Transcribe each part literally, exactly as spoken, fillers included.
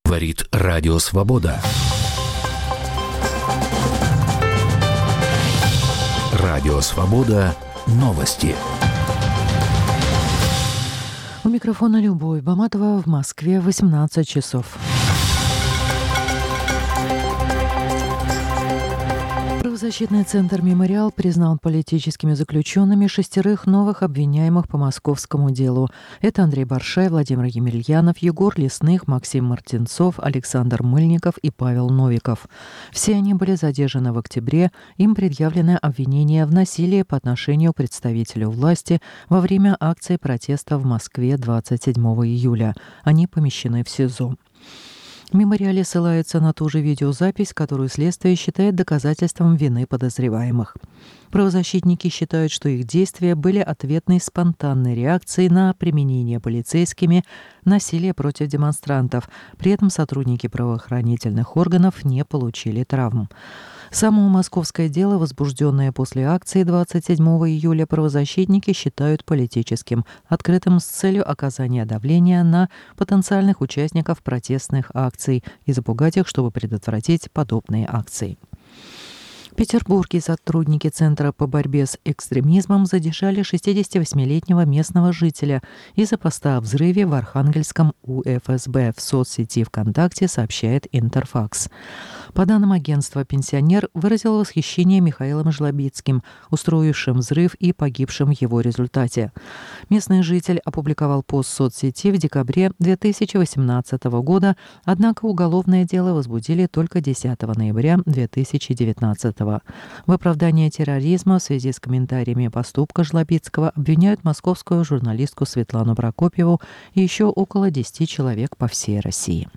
Говорит Радио Свобода. Радио Свобода. Новости. У микрофона Любовь Баматова. В Москве восемнадцать часов. Правозащитный центр «Мемориал» признал политическими заключенными шестерых новых обвиняемых по московскому делу. Это Андрей Баршай, Владимир Емельянов, Егор Лесных, Максим Мартинцов, Александр Мыльников и Павел Новиков. Все они были задержаны в октябре. Им предъявлено обвинение в насилии по отношению к представителю власти во время акции протеста в Москве двадцать седьмого июля. Они помещены в СИЗО. В «Мемориале» ссылаются на ту же видеозапись, которую следствие считает доказательством вины подозреваемых. Правозащитники считают, что их действия были ответной спонтанной реакцией на применение полицейскими насилия против демонстрантов. При этом сотрудники правоохранительных органов не получили травм. Само московское дело, возбужденное после акции двадцать седьмого июля, правозащитники считают политическим, открытым с целью оказания давления на потенциальных участников протестных акций и запугать их, чтобы предотвратить подобные акции. В Петербурге сотрудники Центра по борьбе с экстремизмом задержали шестидесятивосьмилетнего местного жителя из-за поста о взрыве в Архангельском У Эф Эс Бэ. В соцсети ВКонтакте сообщает Интерфакс. По данным агентства, пенсионер выразил восхищение Михаилом Жлобицким, устроившим взрыв и погибшим в его результате. Местный житель опубликовал пост в соцсети в декабре две тысячи восемнадцатого года, однако уголовное дело возбудили только десятого ноября две тысячи девятнадцатого. В оправдании терроризма в связи с комментариями поступка Жлобицкого обвиняют московскую журналистку Светлану Прокопьеву и еще около десяти человек по всей России.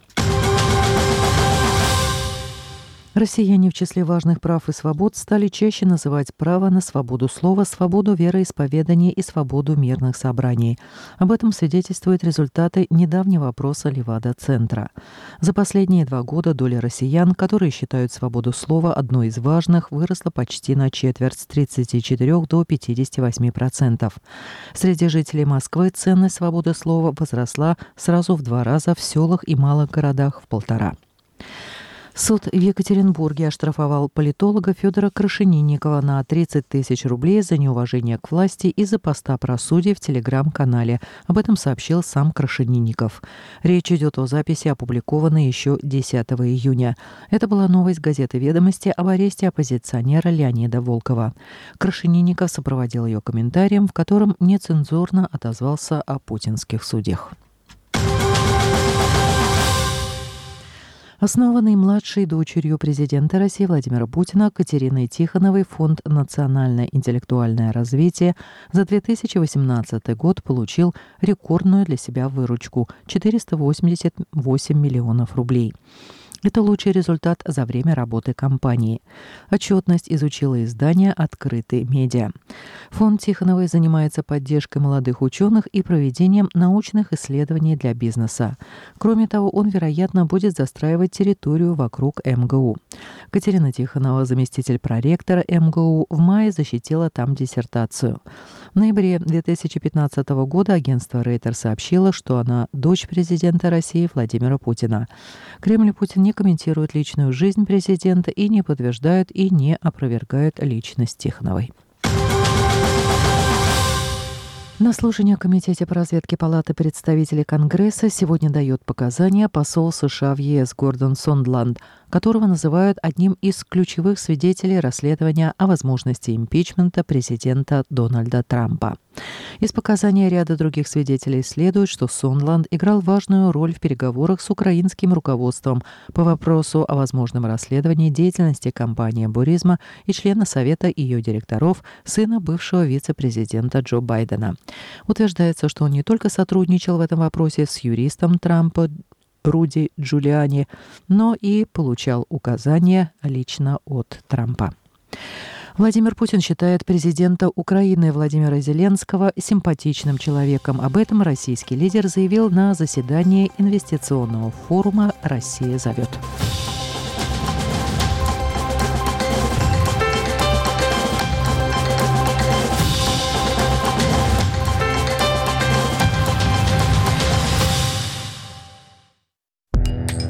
Россияне в числе важных прав и свобод стали чаще называть право на свободу слова, свободу вероисповедания и свободу мирных собраний. Об этом свидетельствуют результаты недавнего опроса Левада-центра. За последние два года доля россиян, которые считают свободу слова одной из важных, выросла почти на четверть, с тридцати четырёх до пятидесяти восьми процентов. Среди жителей Москвы ценность свободы слова возросла сразу в два раза, в селах и малых городах в полтора. Суд в Екатеринбурге оштрафовал политолога Федора Крашенинникова на тридцать тысяч рублей за неуважение к власти из-за поста про судей в телеграм-канале. Об этом сообщил сам Крашенинников. Речь идет о записи, опубликованной еще десятого июня. Это была новость газеты «Ведомости» об аресте оппозиционера Леонида Волкова. Крашенинников сопроводил ее комментарием, в котором нецензурно отозвался о путинских судьях. Основанный младшей дочерью президента России Владимира Путина Катериной Тихоновой фонд «Национальное интеллектуальное развитие» за две тысячи восемнадцатый год получил рекордную для себя выручку – четыреста восемьдесят восемь миллионов рублей. Это лучший результат за время работы компании. Отчетность изучило издание «Открытый медиа». Фонд Тихоновой занимается поддержкой молодых ученых и проведением научных исследований для бизнеса. Кроме того, он, вероятно, будет застраивать территорию вокруг эм гэ у. Катерина Тихонова, заместитель проректора эм гэ у, в мае защитила там диссертацию. В ноябре две тысячи пятнадцатого года агентство Рейтер сообщило, что она дочь президента России Владимира Путина. Кремль и Путин не комментируют личную жизнь президента и не подтверждают и не опровергают личность Тихоновой. На слушании в Комитете по разведке Палаты представителей Конгресса сегодня дает показания посол США в е эс Гордон Сондланд, которого называют одним из ключевых свидетелей расследования о возможности импичмента президента Дональда Трампа. Из показаний ряда других свидетелей следует, что Сондланд играл важную роль в переговорах с украинским руководством по вопросу о возможном расследовании деятельности компании «Буризма» и члена Совета ее директоров, сына бывшего вице-президента Джо Байдена. Утверждается, что он не только сотрудничал в этом вопросе с юристом Трампа Руди Джулиани, но и получал указания лично от Трампа. Владимир Путин считает президента Украины Владимира Зеленского симпатичным человеком. Об этом российский лидер заявил на заседании инвестиционного форума «Россия зовет».